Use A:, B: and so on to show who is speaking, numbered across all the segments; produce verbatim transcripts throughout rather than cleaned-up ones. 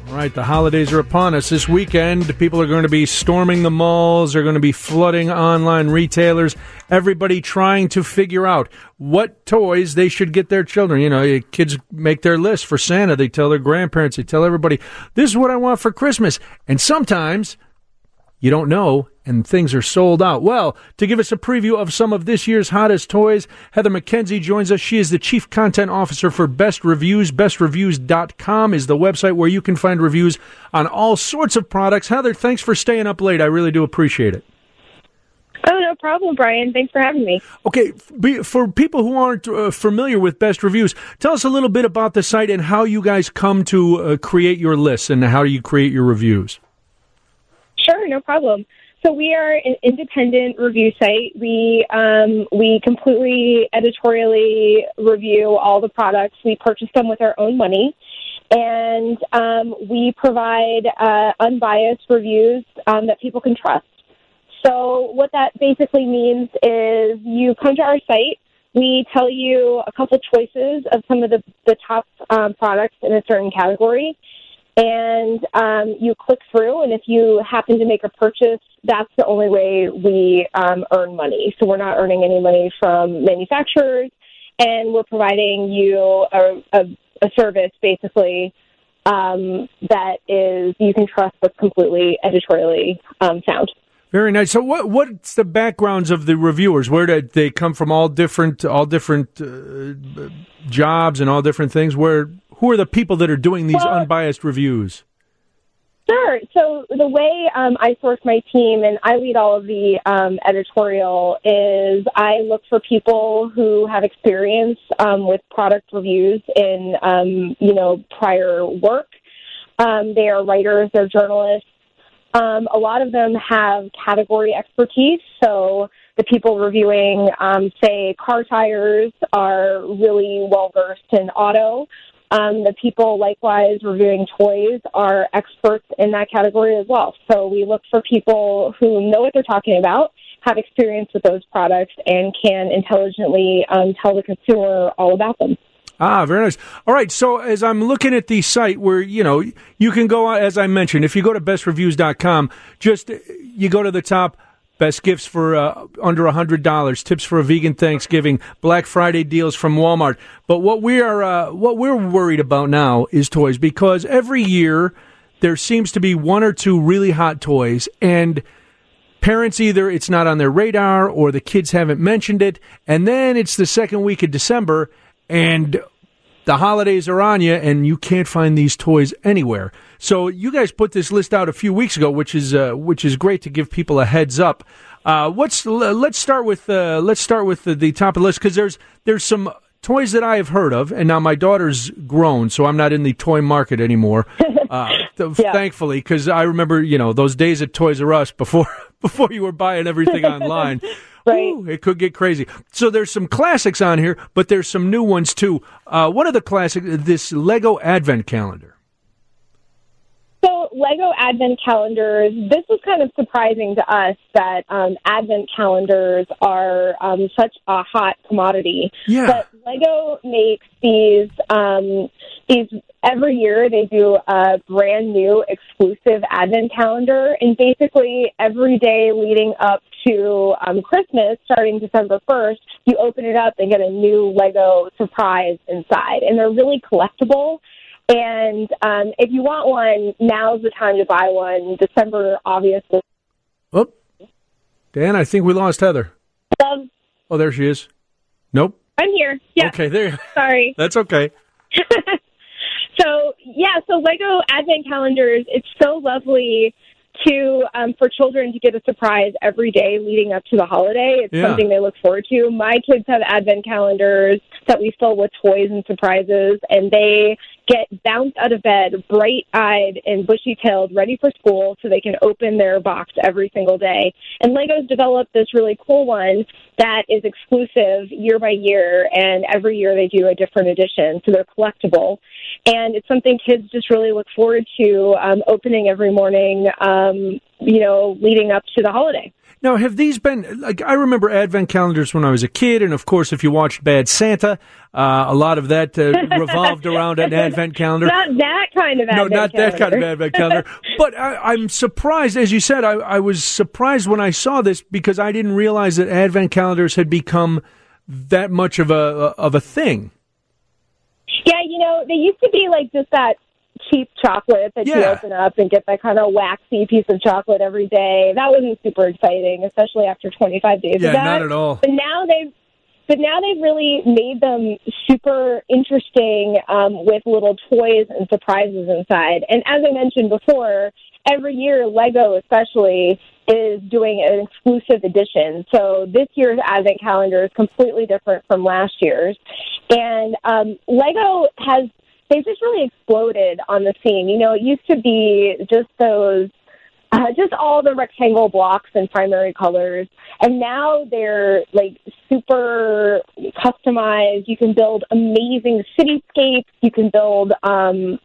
A: All right, the holidays are upon us. This weekend, people are going to be storming the malls. They're going to be flooding online retailers. Everybody trying to figure out what toys they should get their children. You know, kids make their list for Santa. They tell their grandparents. They tell everybody, this is what I want for Christmas. And sometimes you don't know, and things are sold out. Well, to give us a preview of some of this year's hottest toys, Heather McKenzie joins us. She is the Chief Content Officer for Best Reviews. best reviews dot com is the website where you can find reviews on all sorts of products. Heather, thanks for staying up late. I really do appreciate it.
B: Oh, no problem, Brian. Thanks for having me.
A: Okay, for people who aren't uh, familiar with Best Reviews, tell us a little bit about the site and how you guys come to uh, create your lists and how you create your reviews.
B: Sure, no problem. So we are an independent review site. We um, we completely editorially review all the products. We purchase them with our own money, and um, we provide uh, unbiased reviews um, that people can trust. So what that basically means is you come to our site. We tell you a couple choices of some of the, the top um, products in a certain category. And um, you click through, and if you happen to make a purchase, that's the only way we um, earn money. So we're not earning any money from manufacturers, and we're providing you a, a, a service, basically, um, that is you can trust that's completely editorially um, sound.
A: Very nice. So, what what's the backgrounds of the reviewers? Where did they come from? All different, all different uh, jobs and all different things. Where who are the people that are doing these well, unbiased reviews?
B: Sure. So the way um, I source my team, and I lead all of the um, editorial, is I look for people who have experience um, with product reviews in um, you know prior work. Um, they are writers. They're journalists. Um, a lot of them have category expertise, so the people reviewing, um, say, car tires are really well-versed in auto. Um, the people, likewise, reviewing toys are experts in that category as well. So we look for people who know what they're talking about, have experience with those products, and can intelligently um, tell the consumer all about them.
A: Ah, very nice. All right, so as I'm looking at the site where, you know, you can go, as I mentioned, if you go to best reviews dot com, just you go to the top, best gifts for uh, under one hundred dollars, tips for a vegan Thanksgiving, Black Friday deals from Walmart. But what we are, uh, what we're worried about now is toys, because every year there seems to be one or two really hot toys, and parents either it's not on their radar or the kids haven't mentioned it, and then it's the second week of December, and the holidays are on you, and you can't find these toys anywhere. So you guys put this list out a few weeks ago, which is uh, which is great to give people a heads up. Uh, what's let's start with uh, let's start with the, the top of the list, because there's there's some toys that I have heard of, and now my daughter's grown, so I'm not in the toy market anymore. Uh, th- yeah. Thankfully, because I remember you know those days at Toys R Us before before you were buying everything online.
B: Right.
A: Ooh, it could get crazy. So there's some classics on here, but there's some new ones too. Uh, one of the classics, this Lego Advent Calendar.
B: So Lego Advent calendars, this was kind of surprising to us that um, Advent calendars are um, such a hot commodity.
A: Yeah.
B: But Lego makes these, um, these every year they do a brand new exclusive Advent calendar, and basically every day leading up to um, Christmas, starting December first, you open it up and get a new Lego surprise inside, and they're really collectible. And um, if you want one, now's the time to buy one. December, obviously.
A: Oh, Dan, I think we lost Heather.
B: Um,
A: oh, there she is. Nope.
B: I'm here. Yeah.
A: Okay, there.
B: Sorry.
A: That's okay.
B: So, yeah, so Lego Advent calendars, it's so lovely to um, for children to get a surprise every day leading up to the holiday. It's
A: yeah.
B: something they look forward to. My kids have Advent calendars that we fill with toys and surprises, and they get bounced out of bed, bright-eyed and bushy-tailed, ready for school so they can open their box every single day. And Lego's developed this really cool one that is exclusive year by year, and every year they do a different edition, so they're collectible. And it's something kids just really look forward to um, opening every morning, um, you know, leading up to the holiday.
A: Now, have these been, like, I remember advent calendars when I was a kid, and of course, if you watched Bad Santa, uh, a lot of that uh, revolved around an advent calendar.
B: Not that kind of advent calendar.
A: No, not
B: calendar.
A: that kind of advent calendar. But I, I'm surprised, as you said, I, I was surprised when I saw this because I didn't realize that advent calendars had become that much of a of a thing.
B: Yeah, you know, they used to be like just that cheap chocolate that
A: yeah.
B: you open up and get that kind of waxy piece of chocolate every day. That wasn't super exciting, especially after twenty-five days
A: yeah,
B: of that.
A: not at all.
B: But now they've but now they've really made them super interesting um, with little toys and surprises inside. And as I mentioned before, every year Lego especially is doing an exclusive edition. So this year's advent calendar is completely different from last year's. And um, Lego has they've just really exploded on the scene. You know, it used to be just those, uh, just all the rectangle blocks in primary colors. And now they're, like, super customized. You can build amazing cityscapes. You can build... Um,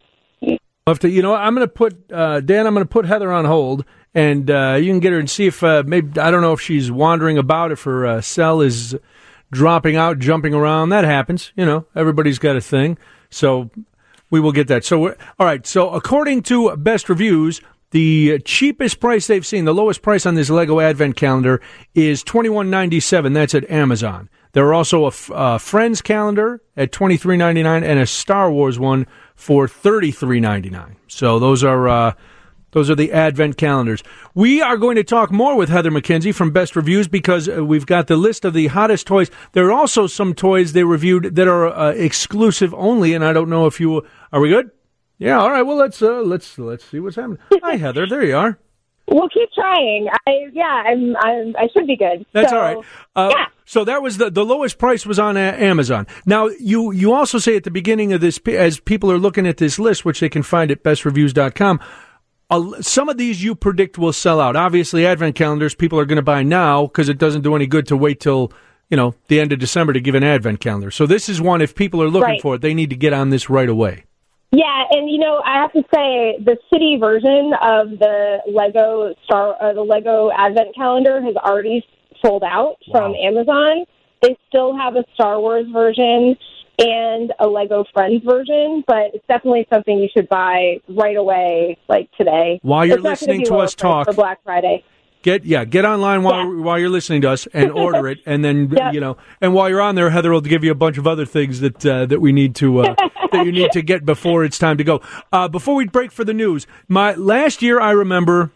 A: to, you know, I'm going to put, uh, Dan, I'm going to put Heather on hold, and uh, you can get her and see if, uh, maybe, I don't know if she's wandering about, if her uh, cell is dropping out, jumping around. That happens. You know, everybody's got a thing. So... we will get that. So, all right. So, according to Best Reviews, the cheapest price they've seen, the lowest price on this Lego Advent Calendar is twenty-one ninety-seven. That's at Amazon. There are also a uh, Friends calendar at twenty-three ninety-nine and a Star Wars one for thirty-three ninety-nine. So, those are uh, those are the Advent calendars. We are going to talk more with Heather McKenzie from Best Reviews because we've got the list of the hottest toys. There are also some toys they reviewed that are uh, exclusive only, and I don't know if you are we good? Yeah, all right. Well, let's uh, let's let's see what's happening. Hi, Heather. There you are.
B: We'll keep trying. I yeah, I'm, I'm I should be good.
A: That's
B: so,
A: all right. Uh,
B: yeah.
A: So that was the the lowest price was on uh, Amazon. Now you you also say at the beginning of this, as people are looking at this list, which they can find at best reviews dot com. Uh, some of these you predict will sell out. Obviously, advent calendars people are going to buy now because it doesn't do any good to wait till, you know, the end of December to give an advent calendar. So this is one, if people are looking
B: right.
A: for it, they need to get on this right away.
B: Yeah, and you know, I have to say the city version of the Lego Star, uh, the Lego Advent Calendar has already sold out from wow. Amazon. They still have a Star Wars version and a Lego Friends version, but it's definitely something you should buy right away, like today.
A: While you're
B: it's not
A: listening
B: to
A: us talk
B: for Black Friday.
A: Get yeah, get online while
B: yeah.
A: while you're listening to us and order it, and then
B: yep.
A: you know, and while you're on there, Heather will give you a bunch of other things that uh, that we need to uh, that you need to get before it's time to go. Uh, before we break for the news, my last year I remember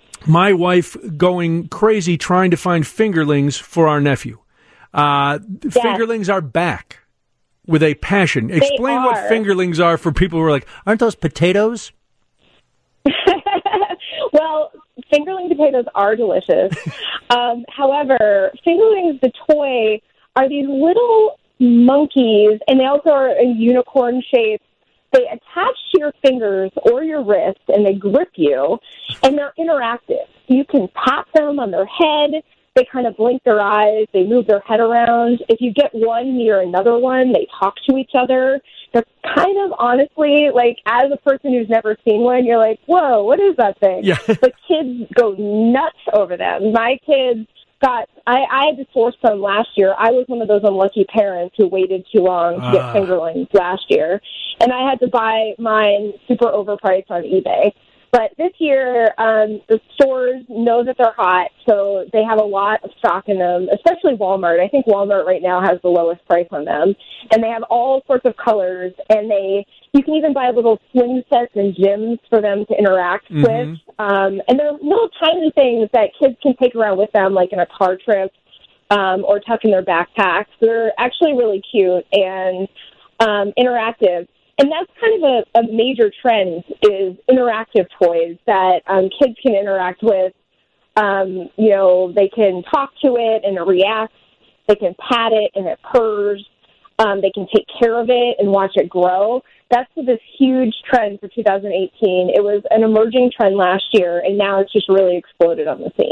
A: my wife going crazy trying to find fingerlings for our nephew. Uh, yes. Fingerlings are back with a passion. Explain what fingerlings are for people who are like, aren't those potatoes?
B: Well, fingerling potatoes are delicious. um, however, fingerlings, the toy, are these little monkeys, and they also are a unicorn shape. They attach to your fingers or your wrist, and they grip you, and they're interactive. You can pat them on their head. They kind of blink their eyes. They move their head around. If you get one near another one, they talk to each other. They're kind of, honestly, like, as a person who's never seen one, you're like, whoa, what is that thing?
A: Yeah.
B: The kids go nuts over them. My kids got, I, I had to source them last year. I was one of those unlucky parents who waited too long to get uh. fingerlings last year. And I had to buy mine super overpriced on eBay. But this year, um, the stores know that they're hot, so they have a lot of stock in them, especially Walmart. I think Walmart right now has the lowest price on them. And they have all sorts of colors, and they you can even buy little swing sets and gyms for them to interact mm-hmm. with. Um, and they're little tiny things that kids can take around with them, like in a car trip um, or tuck in their backpacks. They're actually really cute and um, interactive. And that's kind of a, a major trend is interactive toys that um, kids can interact with. Um, you know, they can talk to it and it reacts. They can pat it and it purrs. Um, they can take care of it and watch it grow. That's this huge trend for two thousand eighteen. It was an emerging trend last year, and now it's just really exploded on the scene.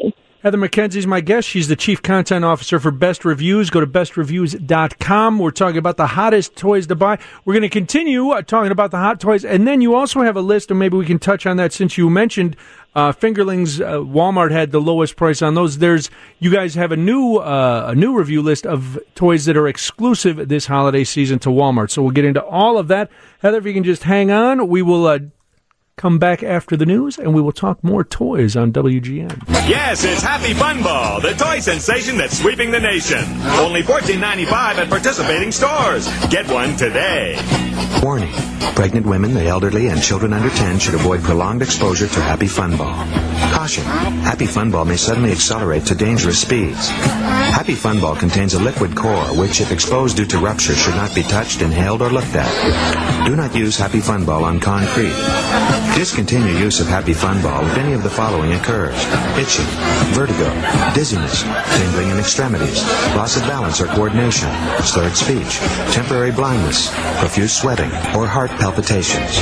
A: Heather McKenzie's my guest. She's the Chief Content Officer for Best Reviews. Go to best reviews dot com. We're talking about the hottest toys to buy. We're going to continue uh, talking about the hot toys. And then you also have a list, and maybe we can touch on that since you mentioned uh, Fingerlings. Uh, Walmart had the lowest price on those. There's You guys have a new uh, a new review list of toys that are exclusive this holiday season to Walmart. So we'll get into all of that. Heather, if you can just hang on, we will uh, come back after the news, and we will talk more toys on W G N.
C: Yes, it's Happy Fun Ball, the toy sensation that's sweeping the nation. Only fourteen ninety-five at participating stores. Get one today.
D: Warning. Pregnant women, the elderly, and children under ten should avoid prolonged exposure to Happy Fun Ball. Caution. Happy Fun Ball may suddenly accelerate to dangerous speeds. Happy Fun Ball contains a liquid core, which, if exposed due to rupture, should not be touched, inhaled, or looked at. Do not use Happy Fun Ball on concrete. Discontinue use of Happy Fun Ball if any of the following occurs: itching, vertigo, dizziness, tingling in extremities, loss of balance or coordination, slurred speech, temporary blindness, profuse sweating, or heart palpitations.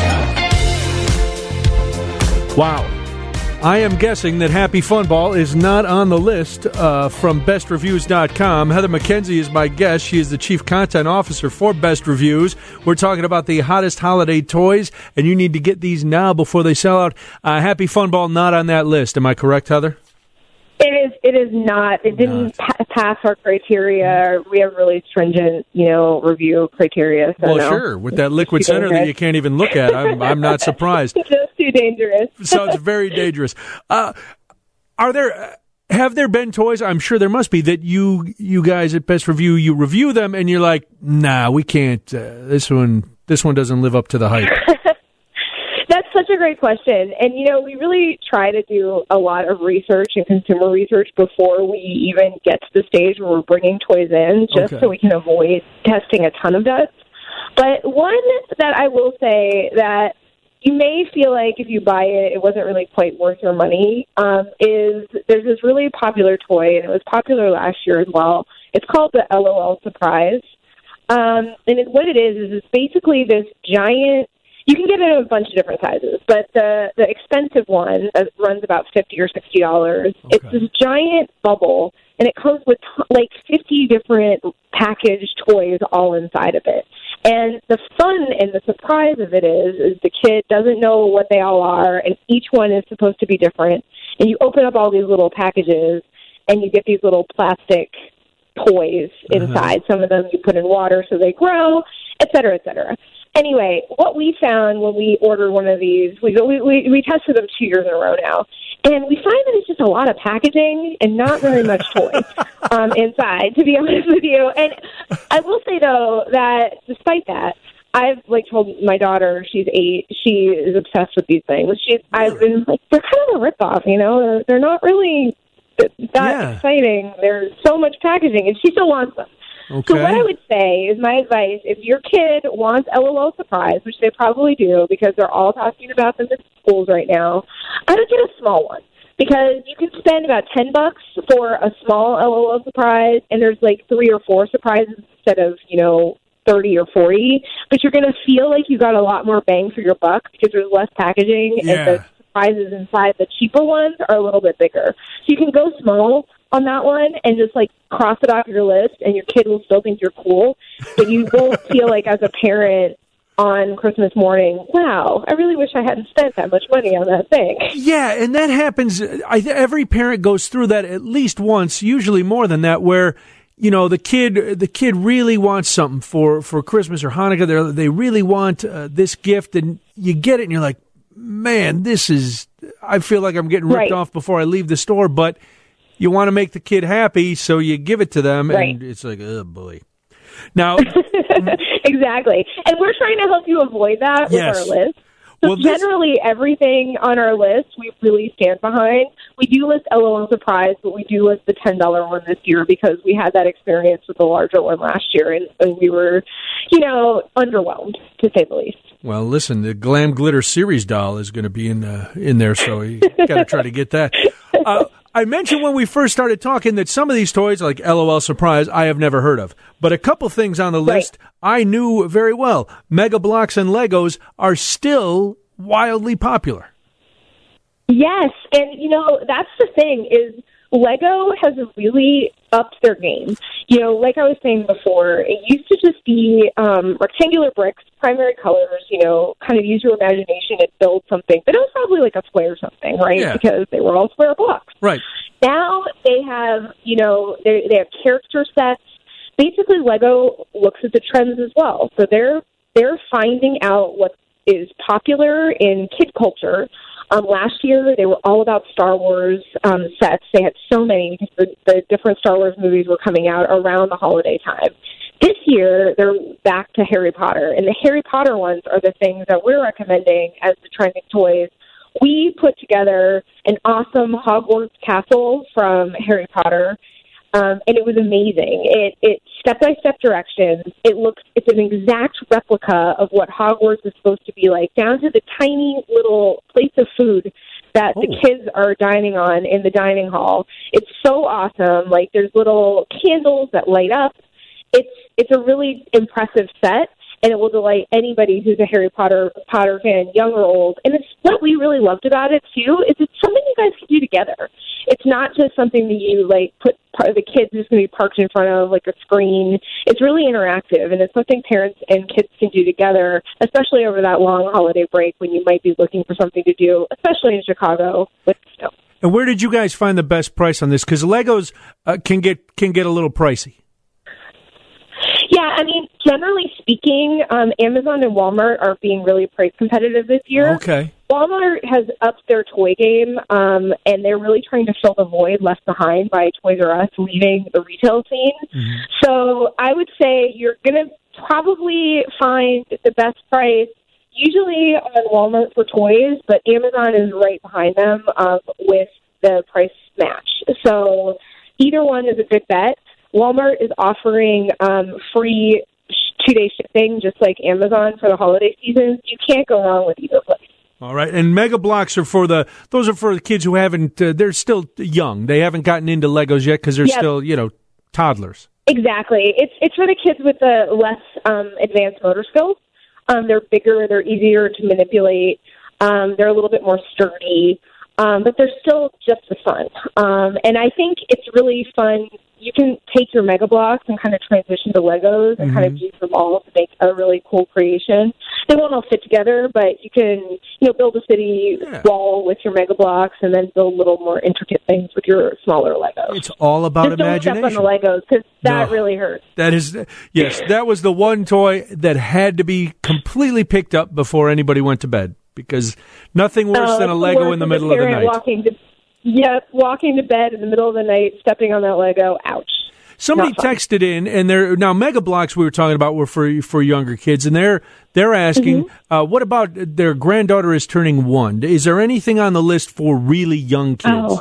A: Wow. I am guessing that Happy Fun Ball is not on the list uh, from best reviews dot com. Heather McKenzie is my guest. She is the Chief Content Officer for Best Reviews. We're talking about the hottest holiday toys, and you need to get these now before they sell out. Uh, Happy Fun Ball not on that list. Am I correct, Heather?
B: It is. It is not. It didn't pa- pass our criteria. We have really stringent, you know, review criteria. So
A: well,
B: no.
A: Sure. With that liquid center that you can't even look at, I'm, I'm not surprised.
B: It's just too dangerous.
A: Sounds very dangerous. Uh, are there? Have there been toys? I'm sure there must be that you you guys at Best Review you review them and you're like, nah, we can't. Uh, this one this one doesn't live up to the hype.
B: That's such a great question. And, you know, we really try to do a lot of research and consumer research before we even get to the stage where we're bringing toys in, just
A: okay.
B: so we can avoid testing a ton of duds. But one that I will say that you may feel like if you buy it, it wasn't really quite worth your money, um, is there's this really popular toy, and it was popular last year as well. It's called the L O L Surprise. Um, and it, what it is is it's basically this giant. You can get it in a bunch of different sizes, but the, the expensive one uh, runs about fifty or sixty dollars. Okay. It's this giant bubble, and it comes with t- like fifty different packaged toys all inside of it. And the fun and the surprise of it is, is the kid doesn't know what they all are, and each one is supposed to be different. And you open up all these little packages, and you get these little plastic toys inside. Uh-huh. Some of them you put in water so they grow, et cetera, et cetera. Anyway, what we found when we ordered one of these, we, we we we tested them two years in a row now, and we find that it's just a lot of packaging and not very much toy um, inside, to be honest with you. And I will say, though, that despite that, I've, like, told my daughter, she's eight, she is obsessed with these things. She's, I've been like, they're kind of a ripoff, you know? They're, they're not really that yeah. exciting. There's so much packaging, and she still wants them.
A: Okay.
B: So what I would say is my advice, if your kid wants L O L Surprise, which they probably do because they're all talking about them in schools right now, I would get a small one because you can spend about ten bucks for a small L O L Surprise, and there's like three or four surprises instead of, you know, thirty or forty, but you're going to feel like you got a lot more bang for your buck because there's less packaging,
A: yeah.
B: and the surprises inside the cheaper ones are a little bit bigger. So you can go small on that one and just like cross it off your list, and your kid will still think you're cool, but you won't feel like as a parent on Christmas morning, wow, I really wish I hadn't spent that much money on that thing.
A: Yeah, and that happens. I, every parent goes through that at least once, usually more than that, where you know the kid the kid really wants something for, for Christmas or Hanukkah. They they really want uh, this gift, and you get it, and you're like, man, this is. I feel like I'm getting ripped
B: right.
A: off before I leave the store, but you want to make the kid happy, so you give it to them,
B: right.
A: and it's like, oh, boy. Now,
B: exactly. And we're trying to help you avoid that
A: yes.
B: with our list. So
A: well, this...
B: generally, everything on our list we really stand behind. We do list L O L Surprise, but we do list the ten dollars one this year because we had that experience with the larger one last year, and, and we were, you know, underwhelmed, to say the least.
A: Well, listen, the Glam Glitter Series doll is going to be in uh, in there, so you got to try to get that. Uh, I mentioned when we first started talking that some of these toys, like L O L Surprise, I have never heard of. But a couple things on the list right. I knew very well. Mega Bloks and Legos are still wildly popular.
B: Yes, and, you know, that's the thing is Lego has really upped their game. You know, like I was saying before, it used to just be um, rectangular bricks, primary colors, you know, kind of use your imagination and build something. But it was probably like a square something, right?
A: Yeah.
B: Because they were all square blocks.
A: Right.
B: Now they have, you know, they they have character sets. Basically, Lego looks at the trends as well. So they're they're finding out what is popular in kid culture. Um, last year, they were all about Star Wars um, sets. They had so many because the, the different Star Wars movies were coming out around the holiday time. This year, they're back to Harry Potter, and the Harry Potter ones are the things that we're recommending as the trending toys. We put together an awesome Hogwarts castle from Harry Potter, um, and it was amazing. It, it step-by-step directions. It looks, it's an exact replica of what Hogwarts is supposed to be like, down to the tiny little plates of food that oh. the kids are dining on in the dining hall. It's so awesome. Like, there's little candles that light up. It's it's a really impressive set, and it will delight anybody who's a Harry Potter Potter fan, young or old. And it's what we really loved about it too is it's something you guys can do together. It's not just something that you like put the kids just going to be parked in front of like a screen. It's really interactive, and it's something parents and kids can do together, especially over that long holiday break when you might be looking for something to do, especially in Chicago with snow.
A: And where did you guys find the best price on this? Because Legos uh, can get can get a little pricey.
B: Yeah, I mean, generally speaking, um, Amazon and Walmart are being really price competitive this year.
A: Okay.
B: Walmart has upped their toy game, um, and they're really trying to fill the void left behind by Toys R Us leaving the retail scene. Mm-hmm. So I would say you're going to probably find the best price usually on Walmart for toys, but Amazon is right behind them um, with the price match. So either one is a good bet. Walmart is offering um, free two-day shipping, just like Amazon for the holiday season. You can't go wrong with either place.
A: All right, and Mega Bloks are for the those are for the kids who haven't. Uh, they're still young. They haven't gotten into Legos yet because they're yep. still, you know, toddlers.
B: Exactly. It's it's for the kids with the less um, advanced motor skills. Um, they're bigger. They're easier to manipulate. Um, they're a little bit more sturdy, um, but they're still just as fun. Um, and I think it's really fun. You can take your Mega Bloks and kind of transition to Legos and mm-hmm. kind of use them all to make a really cool creation. They won't all fit together, but you can, you know, build a city yeah. wall with your Mega Bloks and then build little more intricate things with your smaller Legos.
A: It's all about
B: Just
A: imagination.
B: Don't step on the Legos because that
A: no,
B: really hurts.
A: That is, yes, that was the one toy that had to be completely picked up before anybody went to bed because nothing worse
B: uh,
A: than a Lego in the middle of the night.
B: Walking to Yep, walking to bed in the middle of the night, stepping on that Lego, ouch.
A: Somebody texted in, and they're now Mega Bloks we were talking about were for for younger kids, and they're they're asking, mm-hmm. uh, what about their granddaughter is turning one? Is there anything on the list for really young kids?
B: Oh.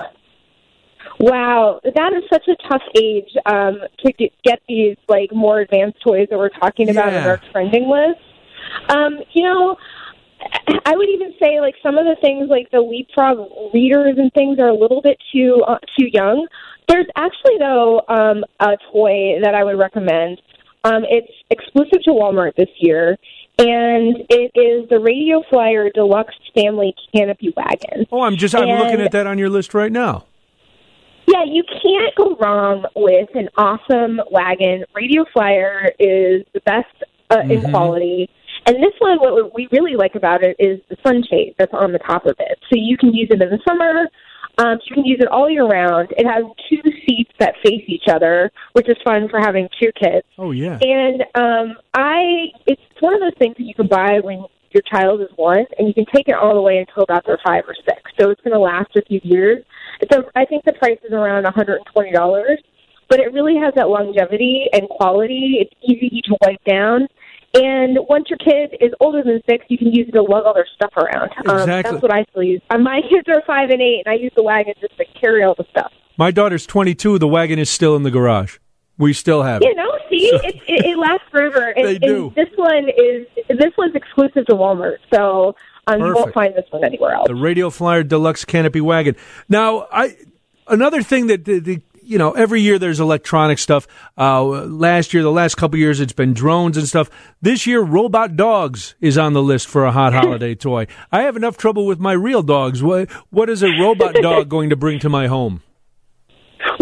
B: Wow, that is such a tough age um, to get, get these like more advanced toys that we're talking about
A: yeah.
B: in our trending list. Um, you know. I would even say, like, some of the things, like the Leapfrog readers and things are a little bit too uh, too young. There's actually, though, um, a toy that I would recommend. Um, it's exclusive to Walmart this year, and it is the Radio Flyer Deluxe Family Canopy Wagon.
A: Oh, I'm just, I'm
B: and,
A: looking at that on your list right now.
B: Yeah, you can't go wrong with an awesome wagon. Radio Flyer is the best uh, mm-hmm. in quality. And this one, what we really like about it is the sunshade that's on the top of it. So you can use it in the summer. Um, you can use it all year round. It has two seats that face each other, which is fun for having two kids.
A: Oh, yeah.
B: And um, I, it's one of those things that you can buy when your child is one, and you can take it all the way until about they're five or six. So it's going to last a few years. So I think the price is around one hundred twenty dollars, but it really has that longevity and quality. It's easy to wipe down. And once your kid is older than six, you can use it to lug all their stuff around. Um,
A: exactly.
B: That's what I still use. Um, my kids are five and eight, and I use the wagon just to carry all the stuff.
A: My daughter's twenty-two. The wagon is still in the garage. We still have it.
B: You know, see, so, it, it, it lasts forever. And,
A: they do.
B: And this one is this one's exclusive to Walmart, so um, you won't find this one anywhere else.
A: The Radio Flyer Deluxe Canopy Wagon. Now, I another thing that the, the you know, every year there's electronic stuff. Uh, last year, the last couple of years, it's been drones and stuff. This year, robot dogs is on the list for a hot holiday toy. I have enough trouble with my real dogs. What, what is a robot dog going to bring to my home?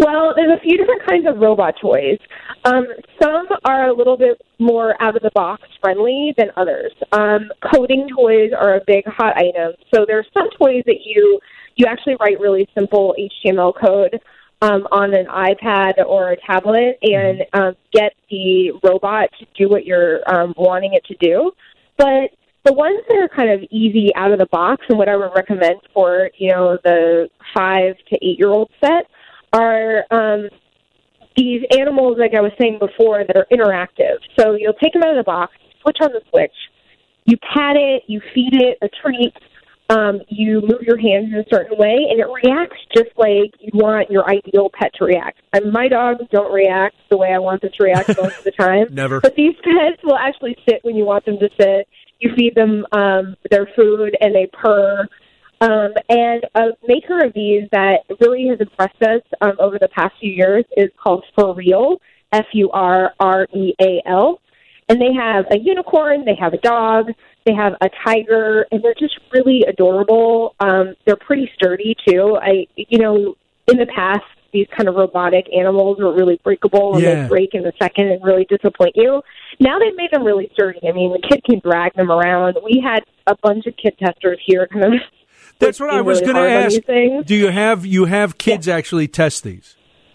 B: Well, there's a few different kinds of robot toys. Um, some are a little bit more out-of-the-box friendly than others. Um, coding toys are a big hot item. So there's some toys that you you actually write really simple H T M L code um, on an iPad or a tablet and um, get the robot to do what you're um, wanting it to do. But the ones that are kind of easy out of the box, and what I would recommend for, you know, the five to eight-year-old set, are um, these animals, like I was saying before, that are interactive. So you'll take them out of the box, switch on the switch, you pat it, you feed it a treat, um, you move your hands in a certain way, and it reacts just like you want your ideal pet to react. And my dogs don't react the way I want them to react most of the time.
A: Never.
B: But these pets will actually sit when you want them to sit. You feed them um, their food, and they purr. Um, and a maker of these that really has impressed us um, over the past few years is called Furreal, F U R R E A L. And they have a unicorn, they have a dog, they have a tiger, and they're just really adorable. Um, they're pretty sturdy, too. I, you know, in the past, these kind of robotic animals were really breakable, and
A: Yeah.
B: they break in a second and really disappoint you. Now they've made them really sturdy. I mean, the kid can drag them around. We had a bunch of kid testers here kind of...
A: That's what I was
B: really
A: going to
B: hard on
A: ask.
B: these things.
A: Do you have you have kids actually test these?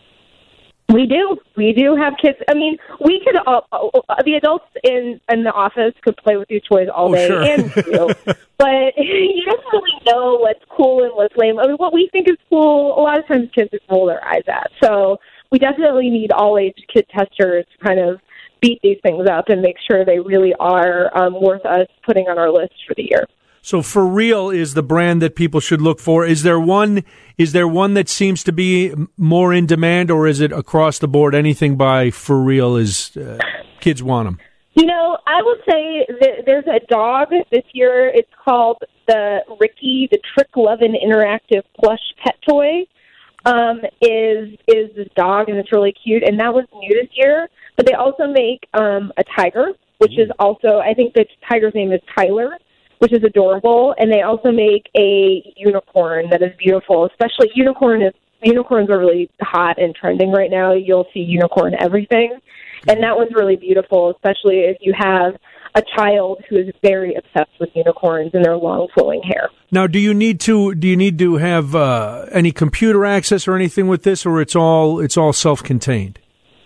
B: We do. We do have kids. I mean, we could all, uh, the adults in, in the office could play with these toys all
A: Oh,
B: day,
A: sure.
B: and do. But you don't really know what's cool and what's lame. I mean, what we think is cool, a lot of times kids just roll their eyes at. So we definitely need all-age kid testers to kind of beat these things up and make sure they really are um, worth us putting on our list for the year.
A: So Furreal is the brand that people should look for. Is there one? Is there one that seems to be more in demand, or is it across the board? Anything by Furreal is uh, kids want them.
B: You know, I will say that there's a dog this year. It's called the Ricky, the Trick Lovin' Interactive Plush Pet Toy. Um, is is this dog, and it's really cute. And that was new this year. But they also make um, a tiger, which is also, I think the tiger's name is Tyler, which is adorable, and they also make a unicorn that is beautiful. Especially unicorn is unicorns are really hot and trending right now. You'll see unicorn everything, and that one's really beautiful, especially if you have a child who is very obsessed with unicorns and their long flowing hair.
A: Now, do you need to do you need to have uh, any computer access or anything with this, or it's all it's all self-contained?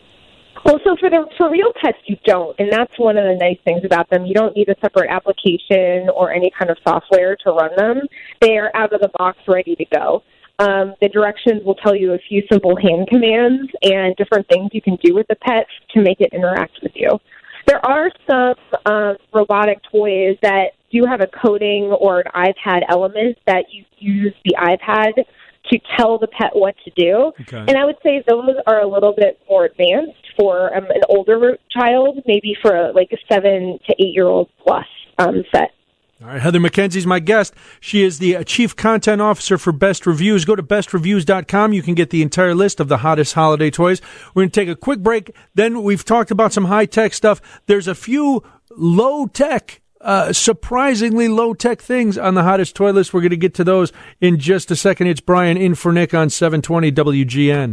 B: Well, so for the for real pets, you don't, and that's one of the nice things about them. You don't need a separate application or any kind of software to run them. They are out of the box, ready to go. Um, the directions will tell you a few simple hand commands and different things you can do with the pet to make it interact with you. There are some uh, robotic toys that do have a coding or an iPad element that you use the iPad to tell the pet what to do.
A: Okay.
B: And I would say those are a little bit more advanced for um, an older child, maybe for a, like a seven to eight-year-old plus um, set.
A: All right, Heather McKenzie's my guest. She is the uh, Chief Content Officer for Best Reviews. Go to best reviews dot com. You can get the entire list of the hottest holiday toys. We're going to take a quick break. Then we've talked about some high-tech stuff. There's a few low-tech Uh, surprisingly low-tech things on the hottest toy list. We're going to get to those in just a second. It's Brian in for Nick on seven twenty W G N.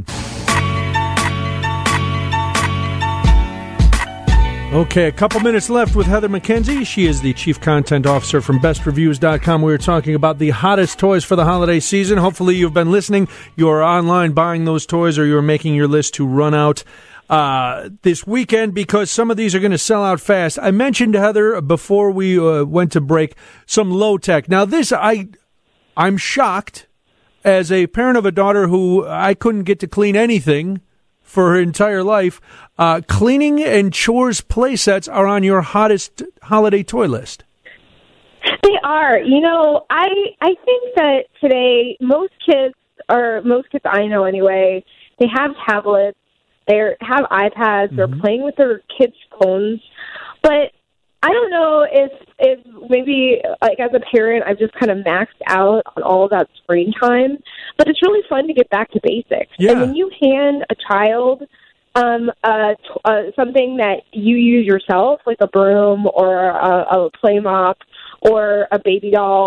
A: Okay, a couple minutes left with Heather McKenzie. She is the Chief Content Officer from best reviews dot com. We were talking about the hottest toys for the holiday season. Hopefully you've been listening. You're online buying those toys, or you're making your list to run out Uh, this weekend, because some of these are going to sell out fast. I mentioned, Heather, before we uh, went to break, some low tech. Now this, I, I'm shocked as a parent of a daughter who I couldn't get to clean anything for her entire life. Uh, cleaning and chores play sets are on your hottest holiday toy list.
B: They are. You know, I I think that today most kids, or most kids I know anyway, they have tablets. They have iPads. They're mm-hmm. playing with their kids' phones. But I don't know if, if maybe, like, as a parent, I've just kind of maxed out on all of that screen time. But it's really fun to get back to basics.
A: Yeah.
B: And when you hand a child um, uh, t- uh, something that you use yourself, like a broom or a, a play mop or a baby doll,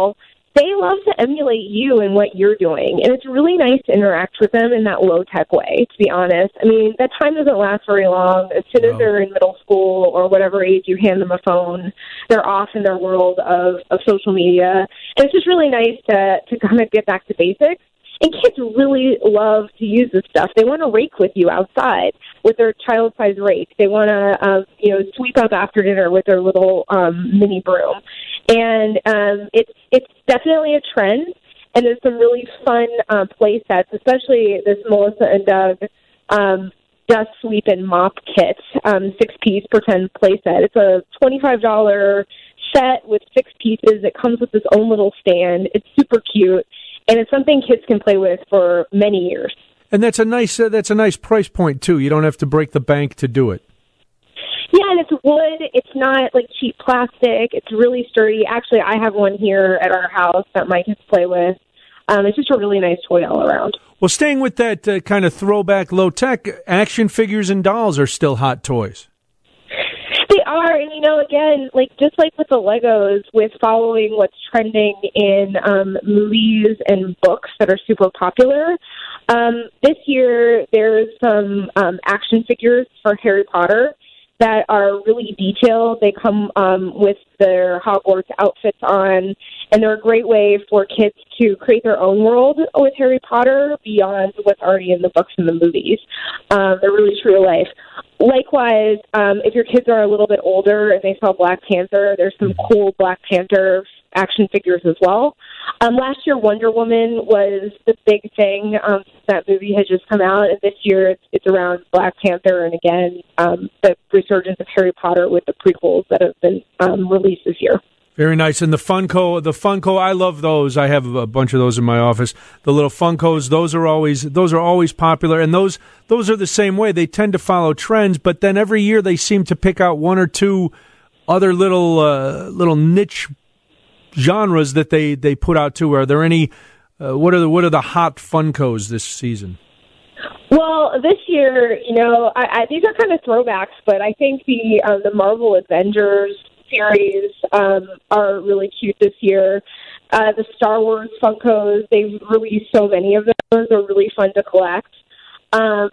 B: they love to emulate you and what you're doing. And it's really nice to interact with them in that low-tech way, to be honest. I mean, that time doesn't last very long. As soon as
A: No.
B: they're in middle school or whatever age you hand them a phone, they're off in their world of, of social media. And it's just really nice to, to kind of get back to basics. And kids really love to use this stuff. They want to rake with you outside with their child-sized rake. They want to, uh, you know, sweep up after dinner with their little um, mini broom. And um, it's it's definitely a trend. And there's some really fun um, play sets, especially this Melissa and Doug um, dust sweep and mop kit, um, six-piece pretend play set. It's a twenty-five dollars set with six pieces. It comes with its own little stand. It's super cute. And it's something kids can play with for many years.
A: And that's a nice uh, that's a nice price point too. You don't have to break the bank to do it.
B: Yeah, and it's wood. It's not like cheap plastic. It's really sturdy. Actually, I have one here at our house that my kids play with. Um, it's just a really nice toy all around.
A: Well, staying with that uh, kind of throwback low tech, action figures and dolls are still hot toys.
B: They are, and you know, again, like just like with the Legos, with following what's trending in um, movies and books that are super popular. Um, this year, there's some um, action figures for Harry Potter that are really detailed. They come um, with their Hogwarts outfits on, and they're a great way for kids to create their own world with Harry Potter beyond what's already in the books and the movies. Um, they're really true to life. Likewise, um, if your kids are a little bit older and they saw Black Panther, there's some cool Black Panther action figures as well. Um, last year, Wonder Woman was the big thing. Um, that movie had just come out, and this year it's, it's around Black Panther, and again, um, the resurgence of Harry Potter with the prequels that have been um, released this year.
A: Very nice. And the Funko, the Funko, I love those. I have a bunch of those in my office. The little Funkos, those are always those are always popular, and those those are the same way. They tend to follow trends, but then every year they seem to pick out one or two other little uh, little niche genres that they, they put out too. Are there any? Uh, what are the what are the hot Funkos this season?
B: Well, this year, you know, I, I, these are kind of throwbacks, but I think the uh, the Marvel Avengers series um, are really cute this year. Uh, the Star Wars Funkos, they've released so many of those. They're really fun to collect. Um,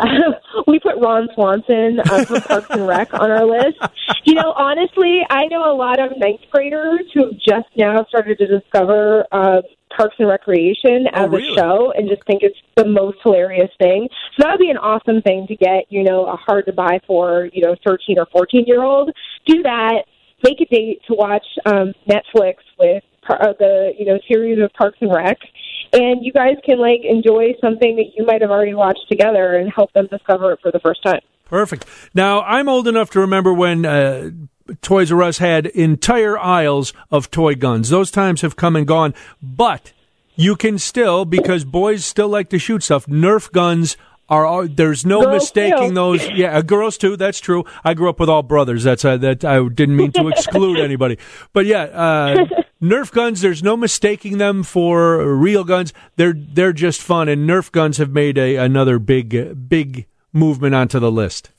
B: we put Ron Swanson uh, from Parks and Rec on our list. You know, honestly, I know a lot of ninth graders who have just now started to discover uh, Parks and Recreation as
A: oh, really?
B: a show and just think it's the most hilarious thing. So that would be an awesome thing to get, you know, a hard to buy for, you know, thirteen or fourteen year old. Do that. Make a date to watch um, Netflix with uh, the, you know, series of Parks and Rec. And you guys can, like, enjoy something that you might have already watched together and help them discover it for the first time.
A: Perfect. Now, I'm old enough to remember when uh, Toys R Us had entire aisles of toy guns. Those times have come and gone. But you can still, because boys still like to shoot stuff, Nerf guns are, there's no
B: Girls
A: mistaking
B: too.
A: those. Yeah, uh, girls too. That's true. I grew up with all brothers. That's uh, that. I didn't mean to exclude anybody. But yeah, uh, Nerf guns. There's no mistaking them for real guns. They're they're just fun. And Nerf guns have made a another big uh, big movement onto the list.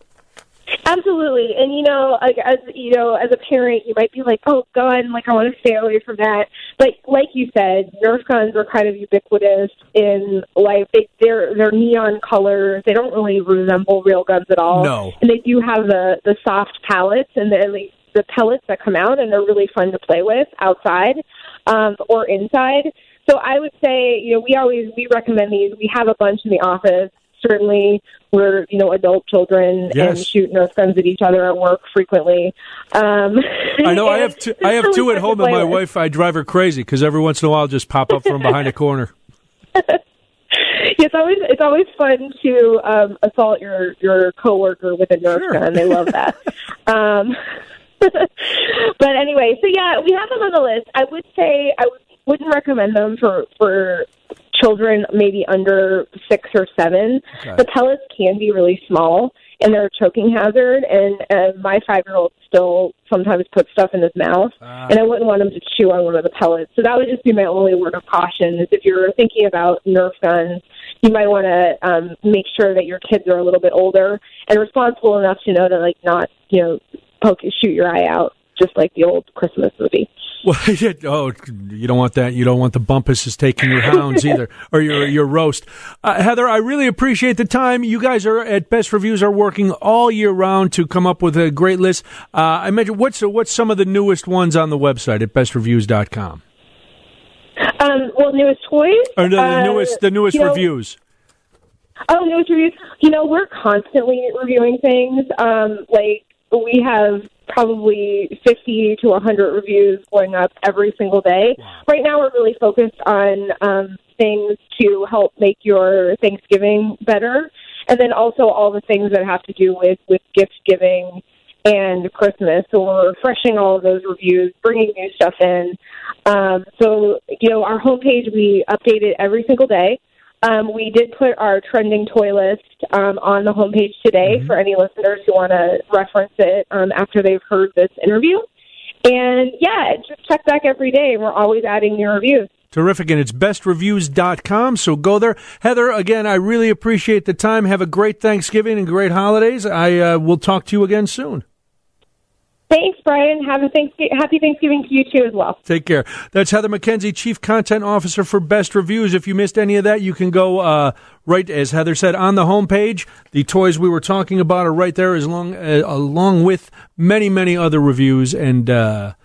B: Absolutely. And, you know, like, as you know, as a parent, you might be like, oh, gun, like, I want to stay away from that. But like you said, Nerf guns are kind of ubiquitous in life. They, they're, they're neon colors. They don't really resemble real guns at all.
A: No.
B: And they do have the, the soft pallets and the, like, the pellets that come out, and they're really fun to play with outside um, or inside. So I would say, you know, we always, we recommend these. We have a bunch in the office. Certainly, we're, you know, adult children
A: yes.
B: and shoot Nerf guns at each other at work frequently. Um,
A: I know. I have two. I have
B: really
A: two at home, and my
B: with.
A: wife. I drive her crazy because every once in a while, I'll just pop up from behind a corner.
B: It's always it's always fun to um, assault your your coworker with a Nerf
A: Sure.
B: gun. They love that. um, but anyway, so yeah, we have them on the list. I would say I would, wouldn't recommend them for for. children maybe under six or seven.
A: Okay.
B: The pellets can be really small, and they're a choking hazard, and uh, my five-year-old still sometimes puts stuff in his mouth,
A: Ah.
B: and I wouldn't want him to chew on one of the pellets. So that would just be my only word of caution, is if you're thinking about Nerf guns, you might want to um, make sure that your kids are a little bit older and responsible enough to know to, like, not, you know, poke, shoot your eye out just like the old Christmas movie.
A: Well, yeah, oh, you don't want that. You don't want the Bumpus taking your hounds either, or your your roast. Uh, Heather, I really appreciate the time. You guys are at Best Reviews are working all year round to come up with a great list. Uh, I mentioned what's what's some of the newest ones on the website at best reviews dot com.
B: Um, well, newest toys.
A: Or the, the
B: uh,
A: newest the newest
B: you know,
A: reviews.
B: Oh, newest reviews. You know, we're constantly reviewing things. Um, like we have probably fifty to one hundred reviews going up every single day. Wow. Right now we're really focused on um, things to help make your Thanksgiving better, and then also all the things that have to do with, with gift giving and Christmas. So we're refreshing all of those reviews, bringing new stuff in. Um, so, you know, our homepage, we update it every single day. Um, we did put our trending toy list um, on the homepage today mm-hmm. for any listeners who want to reference it um, after they've heard this interview. And, yeah, just check back every day. We're always adding new reviews.
A: Terrific, and it's best reviews dot com, so go there. Heather, again, I really appreciate the time. Have a great Thanksgiving and great holidays. I uh, will talk to you again soon.
B: Thanks, Brian. Have a Thanksgiving, happy Thanksgiving to you, too, as well.
A: Take care. That's Heather McKenzie, Chief Content Officer for Best Reviews. If you missed any of that, you can go uh, right, as Heather said, on the homepage. The toys we were talking about are right there, as long, uh, along with many, many other reviews. And uh,